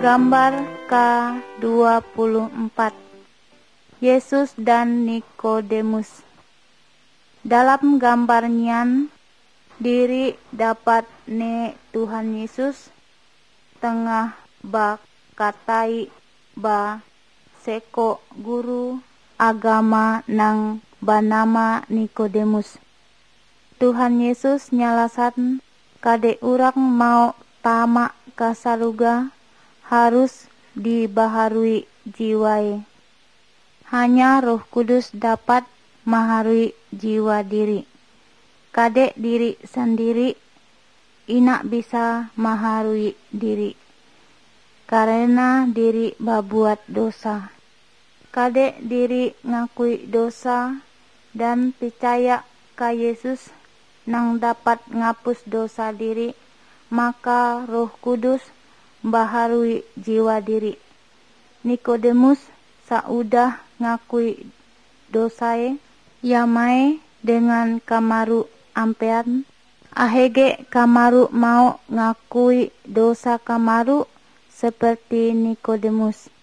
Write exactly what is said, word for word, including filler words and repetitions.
Gambar K dua puluh empat. Yesus dan Nikodemus. Dalam gambarnya diri dapat ne Tuhan Yesus tengah ba katai ba seko guru agama nang banama Nikodemus. Tuhan Yesus nyalasan kade urang mau tama ka saruga harus dibaharui jiwae. Hanya Roh Kudus dapat maharui jiwa diri. Kade diri sendiri inak bisa maharui diri, karena diri babuat dosa. Kade diri ngakui dosa dan percaya ka Yesus nang dapat ngapus dosa diri, maka Roh Kudus baharui jiwa diri. Nikodemus saudah ngakui dosae, yamae dengan kamaru ampean, ahege kamaru mau ngakui dosa kamaru seperti Nikodemus.